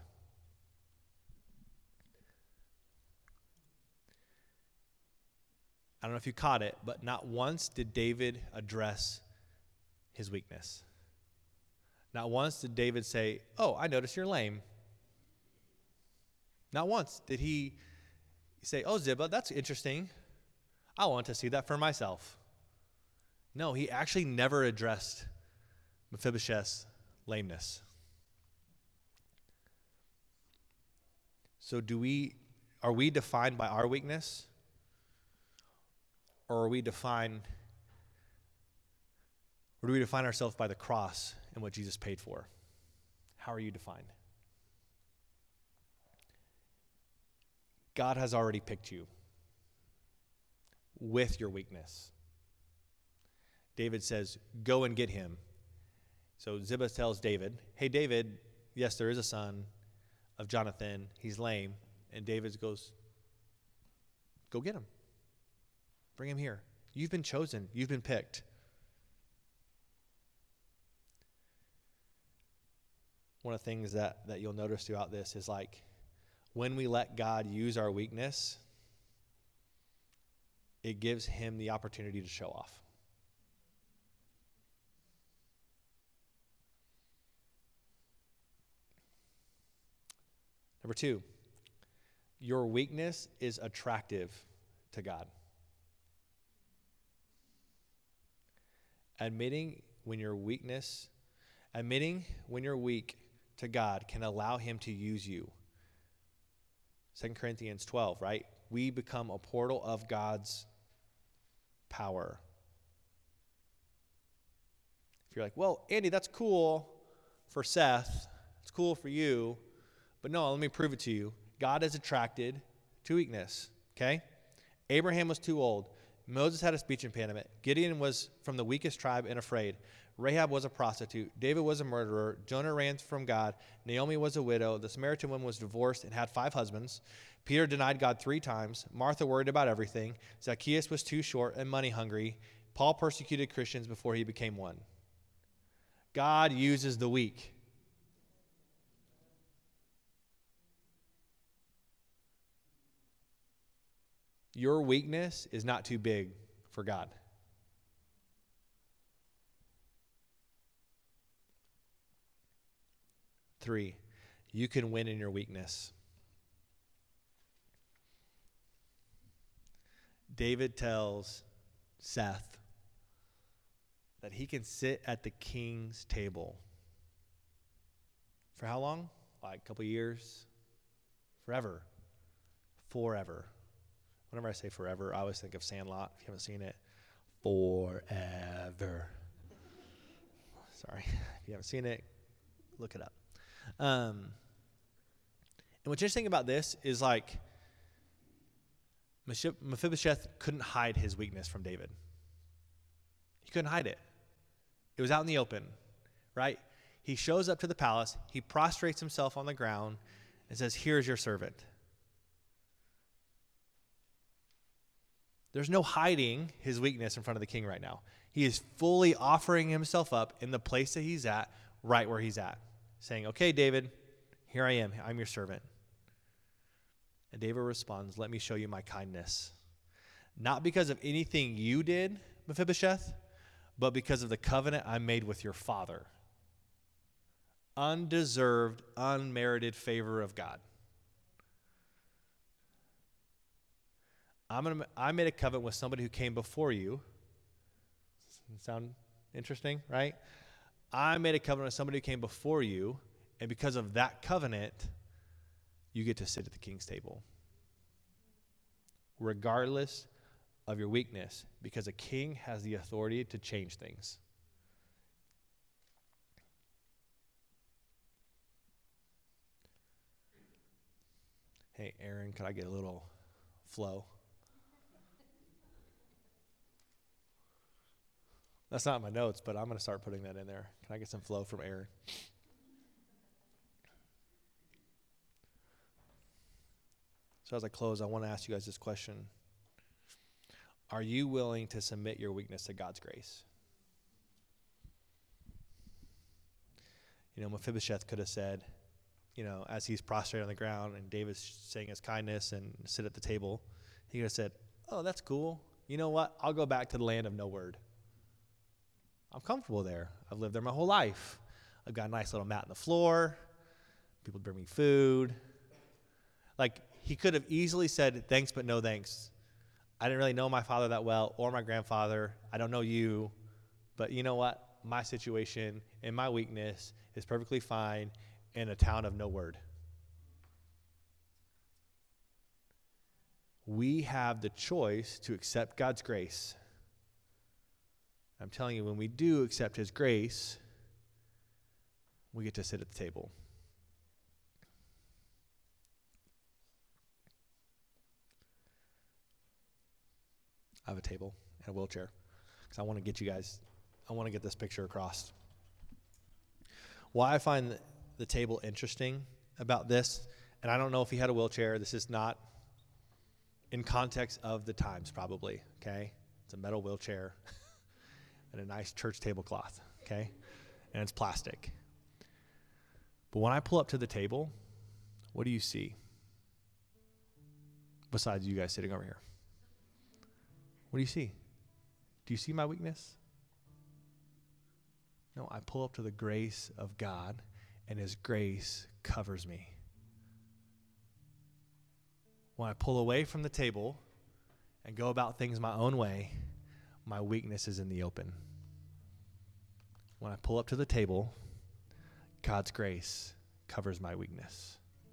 I don't know if you caught it, but not once did David address his weakness. Not once did David say, oh, I notice you're lame. Not once did he say, oh, Ziba, that's interesting. I want to see that for myself. No, he actually never addressed Mephibosheth's lameness. So are we defined by our weakness? Or do we define ourselves by the cross and what Jesus paid for? How are you defined? God has already picked you with your weakness. David says, go and get him. So Ziba tells David, hey, David, yes, there is a son of Jonathan. He's lame. And David goes, go get him. Bring him here. You've been chosen. You've been picked. One of the things that you'll notice throughout this is like when we let God use our weakness, it gives him the opportunity to show off. Number 2, your weakness is attractive to God. Admitting when you're weak to God can allow him to use you. 2 Corinthians 12, right? We become a portal of God's power. If you're like, well, Andy, that's cool for Seth. It's cool for you. But no, let me prove it to you. God is attracted to weakness, okay? Abraham was too old. Moses had a speech impediment. Gideon was from the weakest tribe and afraid. Rahab was a prostitute. David was a murderer. Jonah ran from God. Naomi was a widow. The Samaritan woman was divorced and had 5 husbands. Peter denied God 3 times. Martha worried about everything. Zacchaeus was too short and money hungry. Paul persecuted Christians before he became one. God uses the weak. Your weakness is not too big for God. Three, you can win in your weakness. David tells Seth that he can sit at the king's table. For how long? Like a couple years? Forever. Forever. Whenever I say forever, I always think of Sandlot. If you haven't seen it, forever. Sorry. If you haven't seen it, look it up. And what's interesting about this is like Mephibosheth couldn't hide his weakness from David. He couldn't hide it. It was out in the open, right? He shows up to the palace. He prostrates himself on the ground and says, "Here's your servant." There's no hiding his weakness in front of the king right now. He is fully offering himself up in the place that he's at, right where he's at, saying, "Okay, David, here I am. I'm your servant." And David responds, "Let me show you my kindness. Not because of anything you did, Mephibosheth, but because of the covenant I made with your father." Undeserved, unmerited favor of God. I made a covenant with somebody who came before you. Sound interesting, right? I made a covenant with somebody who came before you, and because of that covenant, you get to sit at the king's table. Regardless of your weakness, because a king has the authority to change things. Hey, Aaron, could I get a little flow? That's not in my notes, but I'm going to start putting that in there. Can I get some flow from Aaron? So as I close, I want to ask you guys this question. Are you willing to submit your weakness to God's grace? You know, Mephibosheth could have said, you know, as he's prostrate on the ground and David's saying his kindness and sit at the table, he could have said, "Oh, that's cool. You know what? I'll go back to the land of no word. I'm comfortable there. I've lived there my whole life. I've got a nice little mat on the floor. People bring me food." Like, he could have easily said, "Thanks, but no thanks. I didn't really know my father that well or my grandfather. I don't know you. But you know what? My situation and my weakness is perfectly fine in a town of no word." We have the choice to accept God's grace. I'm telling you, when we do accept his grace, we get to sit at the table. I have a table and a wheelchair because I want to get this picture across. Why I find the table interesting about this, and I don't know if he had a wheelchair. This is not in context of the times, probably, okay? It's a metal wheelchair and a nice church tablecloth, okay? And it's plastic. But when I pull up to the table, what do you see? Besides you guys sitting over here. What do you see? Do you see my weakness? No, I pull up to the grace of God, and his grace covers me. When I pull away from the table and go about things my own way, my weakness is in the open. When I pull up to the table, God's grace covers my weakness.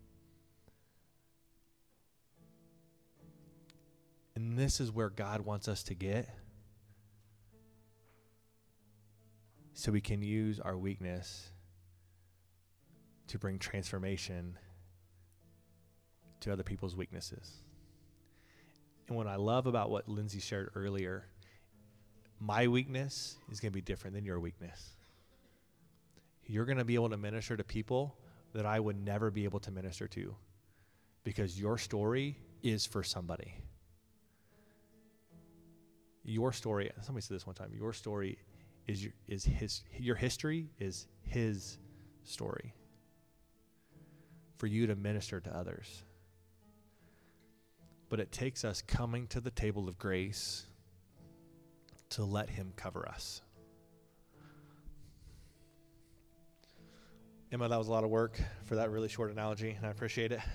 And this is where God wants us to get, so we can use our weakness to bring transformation to other people's weaknesses. And what I love about what Lindsay shared earlier, my weakness is going to be different than your weakness. You're going to be able to minister to people that I would never be able to minister to, because your story is for somebody. Your story, somebody said this one time, your story your history is his story for you to minister to others. But it takes us coming to the table of grace to let him cover us. Emma, that was a lot of work for that really short analogy, and I appreciate it.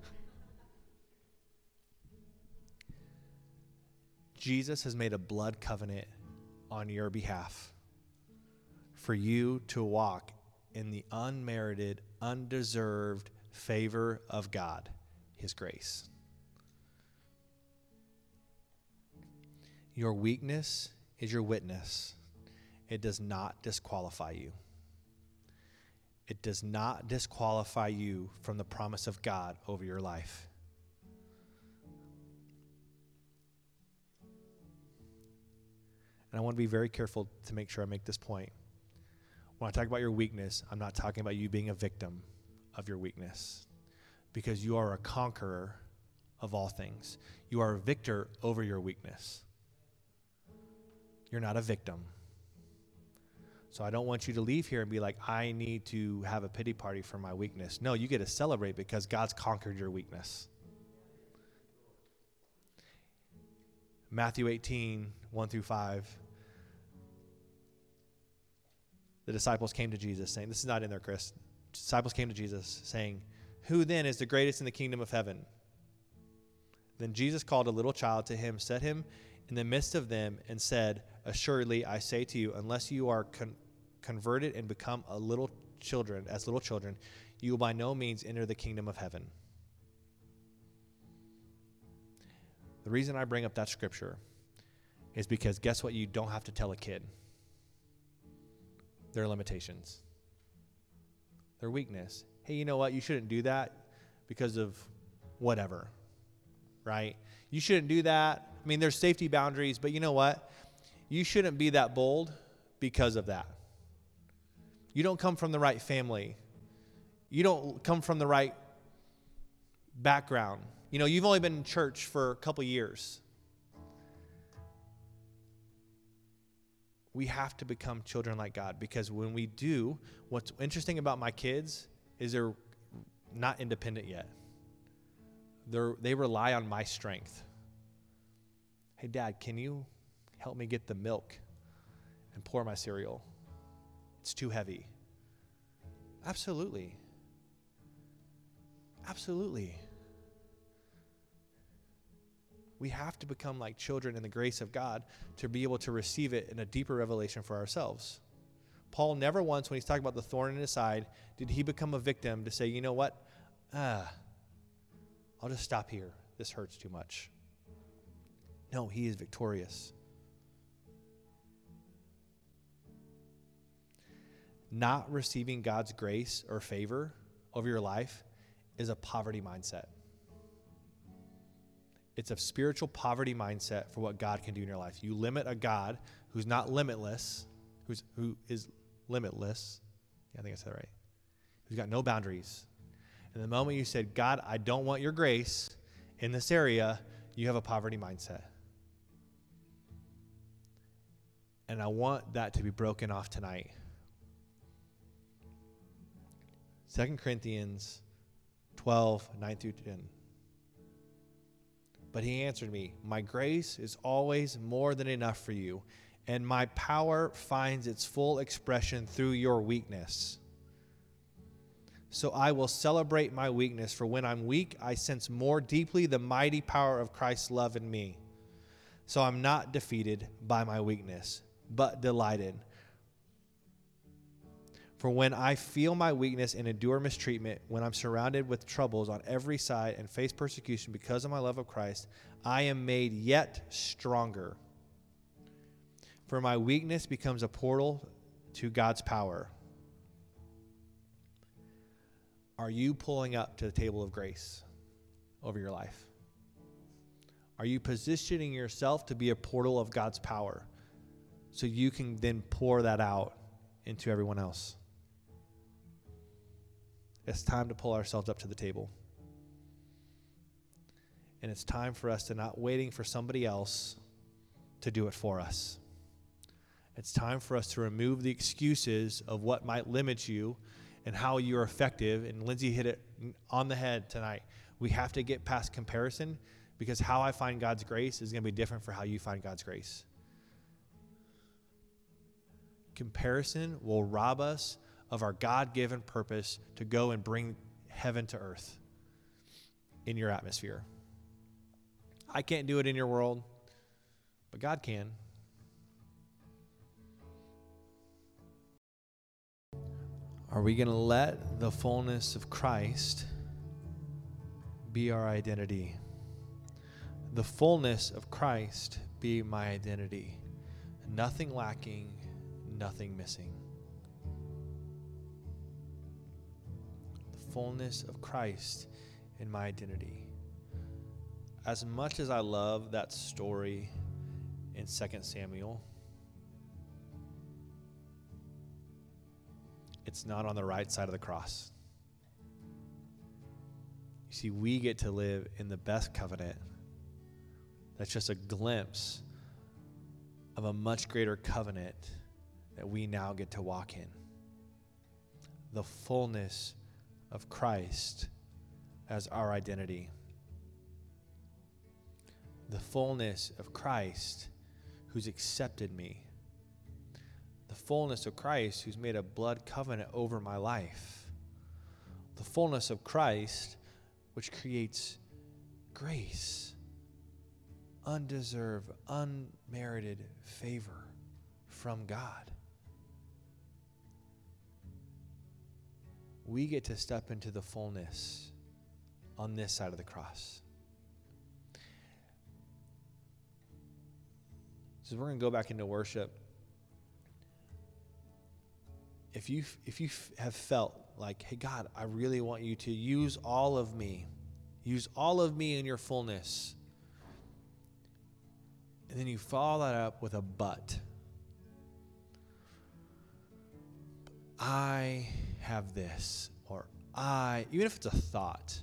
Jesus has made a blood covenant on your behalf for you to walk in the unmerited, undeserved favor of God, his grace. Your weakness is your witness. It does not disqualify you. it does not disqualify you from the promise of God over your life. And I want to be very careful to make sure I make this point. When I talk about your weakness, I'm not talking about you being a victim of your weakness, because you are a conqueror of all things. You are a victor over your weakness. You're not a victim. So I don't want you to leave here and be like, I need to have a pity party for my weakness. No, you get to celebrate because God's conquered your weakness. Matthew 18, 1-5. The disciples came to Jesus saying, this is not in there, Chris. Disciples came to Jesus saying, who then is the greatest in the kingdom of heaven? Then Jesus called a little child to him, set him in the midst of them, and said, assuredly, I say to you, unless you are converted and become as little children, you will by no means enter the kingdom of heaven. The reason I bring up that scripture is because guess what? You don't have to tell a kid their limitations, their weakness. Hey, you know what? You shouldn't do that because of whatever, right? You shouldn't do that. I mean, there's safety boundaries, but you know what? You shouldn't be that bold because of that. You don't come from the right family. You don't come from the right background. You know, you've only been in church for a couple years. We have to become children like God, because when we do, what's interesting about my kids is they're not independent yet. They rely on my strength. Hey, Dad, can you help me get the milk and pour my cereal? It's too heavy. Absolutely. Absolutely. We have to become like children in the grace of God to be able to receive it in a deeper revelation for ourselves. Paul never once, when he's talking about the thorn in his side, did he become a victim to say, you know what? I'll just stop here. This hurts too much. No, he is victorious. Not receiving God's grace or favor over your life is a poverty mindset. It's a spiritual poverty mindset for what God can do in your life. You limit a God who's not limitless, who is limitless. Yeah, I think I said that right. Who's got no boundaries. And the moment you said, God, I don't want your grace in this area, you have a poverty mindset. And I want that to be broken off tonight. 2 Corinthians 12, 9-10. But he answered me, my grace is always more than enough for you, and my power finds its full expression through your weakness. So I will celebrate my weakness, for when I'm weak, I sense more deeply the mighty power of Christ's love in me. So I'm not defeated by my weakness, but delighted. For when I feel my weakness and endure mistreatment, when I'm surrounded with troubles on every side and face persecution because of my love of Christ, I am made yet stronger. For my weakness becomes a portal to God's power. Are you pulling up to the table of grace over your life? Are you positioning yourself to be a portal of God's power so you can then pour that out into everyone else? It's time to pull ourselves up to the table. And it's time for us to not waiting for somebody else to do it for us. It's time for us to remove the excuses of what might limit you and how you're effective. And Lindsay hit it on the head tonight. We have to get past comparison, because how I find God's grace is going to be different for how you find God's grace. Comparison will rob us of our God-given purpose to go and bring heaven to earth in your atmosphere. I can't do it in your world, but God can. Are we going to let the fullness of Christ be our identity? The fullness of Christ be my identity. Nothing lacking, nothing missing. fullness of Christ in my identity. As much as I love that story in 2 Samuel, it's not on the right side of the cross. You see, we get to live in the best covenant. That's just a glimpse of a much greater covenant that we now get to walk in. The fullness of Christ as our identity. The fullness of Christ who's accepted me. The fullness of Christ who's made a blood covenant over my life. The fullness of Christ which creates grace, undeserved, unmerited favor from God. We get to step into the fullness on this side of the cross. So we're going to go back into worship. If you have felt like, hey, God, I really want you to use all of me. Use all of me in your fullness. And then you follow that up with a but. I have this, or even if it's a thought,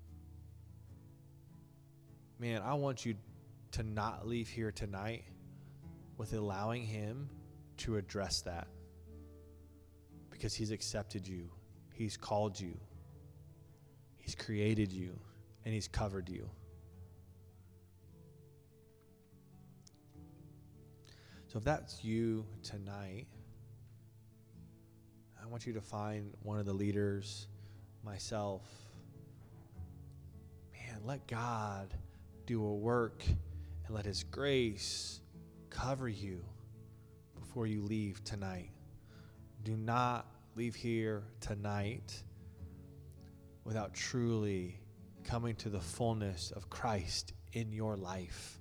man, I want you to not leave here tonight with allowing him to address that. Because he's accepted you, he's called you, he's created you, and he's covered you. So if that's you tonight, I want you to find one of the leaders, myself. Man, let God do a work and let his grace cover you before you leave tonight. Do not leave here tonight without truly coming to the fullness of Christ in your life.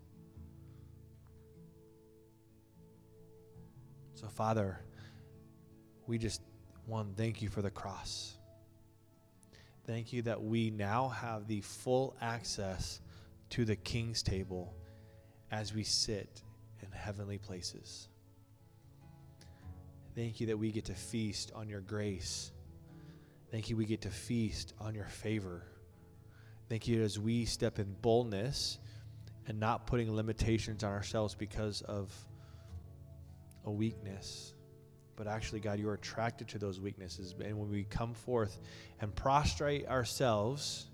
So, Father, we just want to thank you for the cross. Thank you that we now have the full access to the King's table as we sit in heavenly places. Thank you that we get to feast on your grace. Thank you we get to feast on your favor. Thank you as we step in boldness and not putting limitations on ourselves because of a weakness. But actually, God, you are attracted to those weaknesses. And when we come forth and prostrate ourselves,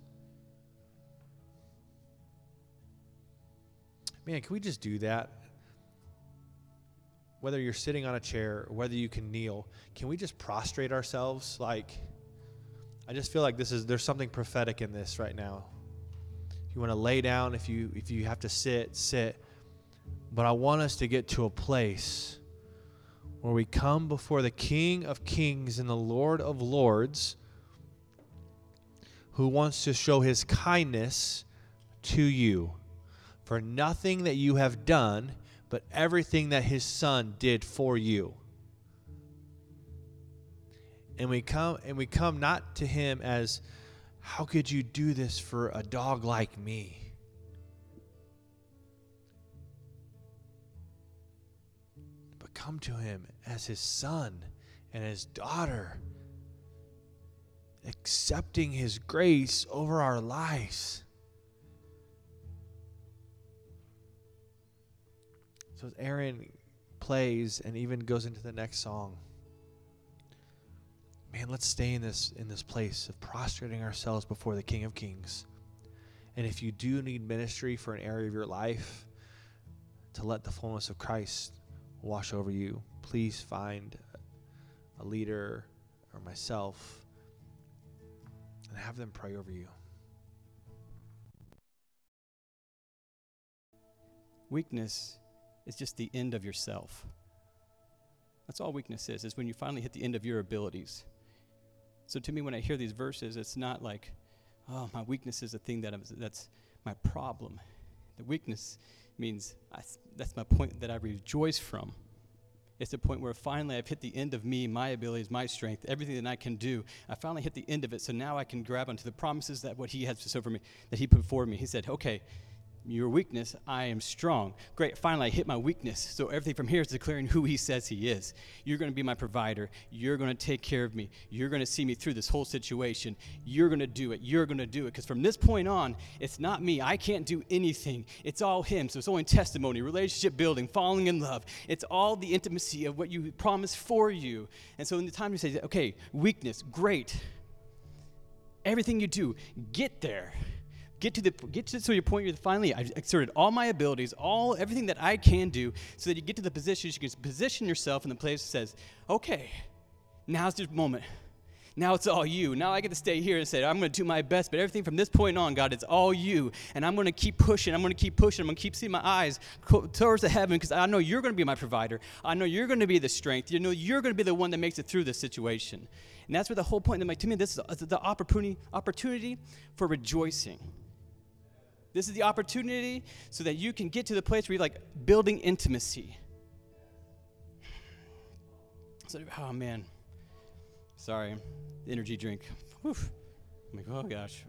man, can we just do that? Whether you're sitting on a chair or whether you can kneel, can we just prostrate ourselves? Like, I just feel like there's something prophetic in this right now. If you want to lay down, if you have to sit. But I want us to get to a place where we come before the King of Kings and the Lord of Lords, who wants to show his kindness to you for nothing that you have done, but everything that his Son did for you. And we come not to him as, how could you do this for a dog like me? But come to him as his son and his daughter, accepting his grace over our lives. So as Aaron plays and even goes into the next song, man, let's stay in this place of prostrating ourselves before the King of Kings. And if you do need ministry for an area of your life, to let the fullness of Christ wash over you, please find a leader or myself and have them pray over you. Weakness is just the end of yourself. That's all weakness is when you finally hit the end of your abilities. So to me, when I hear these verses, it's not like, oh, my weakness is a thing that's my problem. The weakness means that's my point that I rejoice from. It's the point where finally I've hit the end of me, my abilities, my strength, everything that I can do. I finally hit the end of it, so now I can grab onto the promises that what he has to show for me, that he put before me. He said, okay, your weakness, I am strong. Great, finally I hit my weakness. So everything from here is declaring who he says he is. You're going to be my provider. You're going to take care of me. You're going to see me through this whole situation. You're going to do it. You're going to do it. Because from this point on, it's not me. I can't do anything. It's all him. So it's only testimony, relationship building, falling in love. It's all the intimacy of what you promised for you. And so in the time you say, okay, weakness, great. Everything you do, get there. Get to so your point. You're finally, I've exerted all my abilities, everything that I can do, so that you get to the position. You can position yourself in the place that says, "Okay, now's the moment. Now it's all you. Now I get to stay here and say, I'm going to do my best, but everything from this point on, God, it's all you. And I'm going to keep pushing. I'm going to keep pushing. I'm going to keep seeing my eyes towards the heaven because I know you're going to be my provider. I know you're going to be the strength. You know you're going to be the one that makes it through this situation." And that's where the whole point. To me, this is the opportunity for rejoicing. This is the opportunity so that you can get to the place where you're like building intimacy. So, oh man, sorry, energy drink. Whew. I'm like, oh gosh.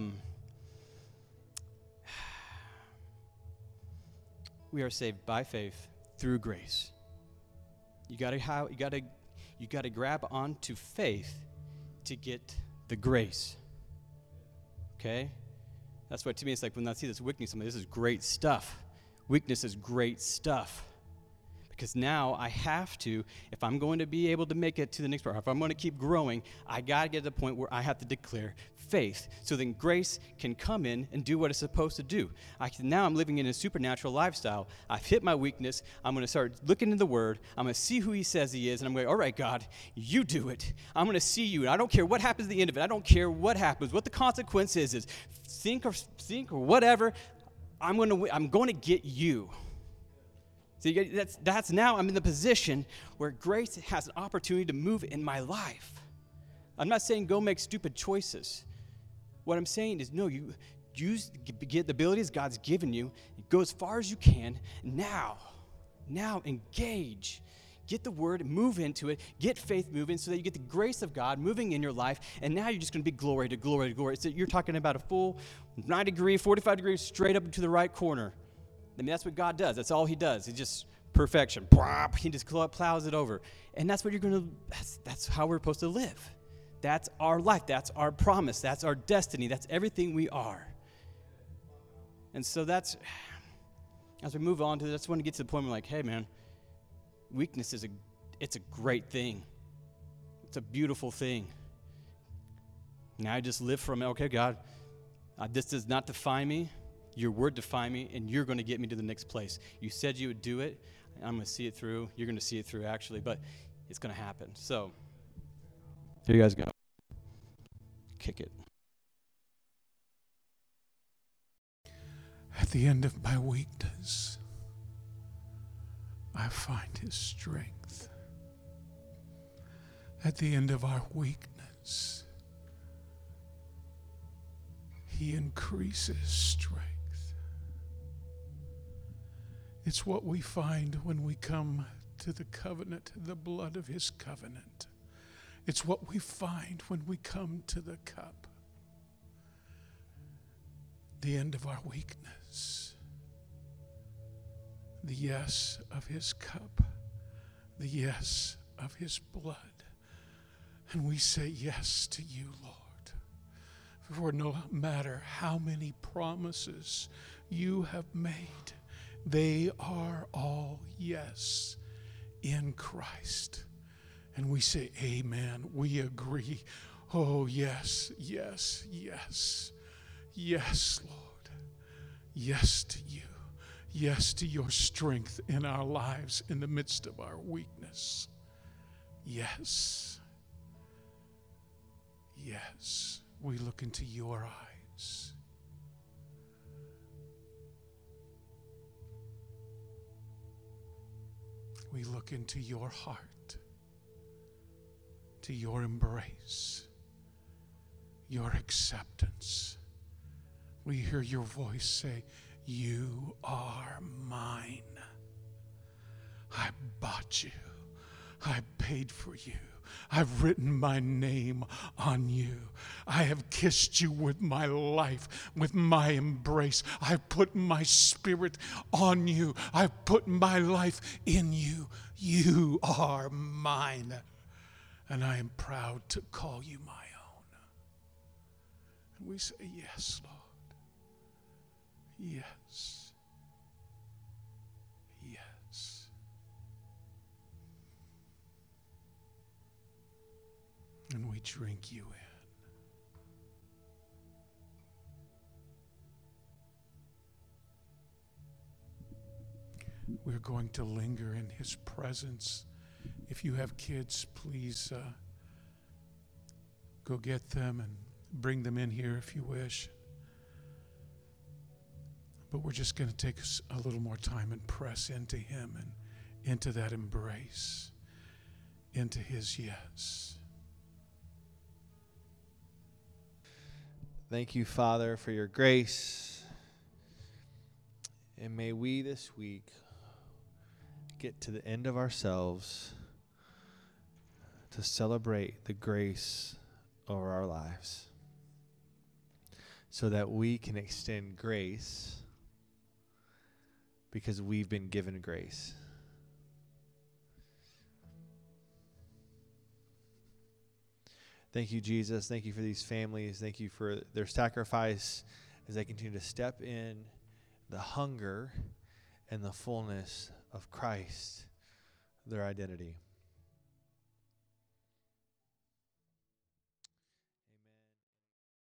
We are saved by faith through grace. You gotta grab onto faith to get the grace. Okay? That's why to me it's like when I see this weakness, I'm like, this is great stuff. Weakness is great stuff. Because now I have to, if I'm going to be able to make it to the next part, if I'm going to keep growing, I got to get to the point where I have to declare faith. So then grace can come in and do what it's supposed to do. Now I'm living in a supernatural lifestyle. I've hit my weakness. I'm going to start looking in the Word. I'm going to see who He says He is. And I'm going, all right, God, you do it. I'm going to see you. And I don't care what happens at the end of it. I don't care what happens, what the consequence is sink or whatever. I'm going to get you. So that's now I'm in the position where grace has an opportunity to move in my life. I'm not saying go make stupid choices. What I'm saying is, no, you get the abilities God's given you. Go as far as you can. Now engage. Get the Word, move into it, get faith moving so that you get the grace of God moving in your life, and now you're just going to be glory to glory to glory. So you're talking about a full 45 degrees straight up to the right corner. I mean, that's what God does. That's all He does. He just perfection. He just plows it over. And that's what that's how we're supposed to live. That's our life. That's our promise. That's our destiny. That's everything we are. And so that's, as we move on to this, I want to get to the point where we're like, hey, man, weakness it's a great thing. It's a beautiful thing. Now I just live from, okay, God, this does not define me. Your Word define me, and you're going to get me to the next place. You said you would do it. I'm going to see it through. You're going to see it through, actually, but it's going to happen. So here you guys go. Kick it. At the end of my weakness, I find His strength. At the end of our weakness, He increases strength. It's what we find when we come to the covenant, the blood of His covenant. It's what we find when we come to the cup. The end of our weakness. The yes of His cup. The yes of His blood. And we say yes to you, Lord. For no matter how many promises you have made, they are all yes in Christ. And we say, amen. We agree. Oh, yes, yes, yes. Yes, Lord. Yes to you. Yes to your strength in our lives in the midst of our weakness. Yes. Yes. We look into your eyes. We look into your heart, to your embrace, your acceptance. We hear your voice say, you are mine. I bought you I paid for you. I've written my name on you. I have kissed you with my life, with my embrace. I've put my spirit on you. I've put my life in you. You are mine, and I am proud to call you my own. And we say, yes, Lord. Yes. Yes. And we drink you in. We're going to linger in his presence. If you have kids, please go get them and bring them in here if you wish. But we're just going to take a little more time and press into him and into that embrace, into his yes. Thank you, Father, for your grace. And may we this week get to the end of ourselves to celebrate the grace over our lives so that we can extend grace because we've been given grace. Thank you, Jesus. Thank you for these families. Thank you for their sacrifice as they continue to step in the hunger and the fullness of Christ, their identity.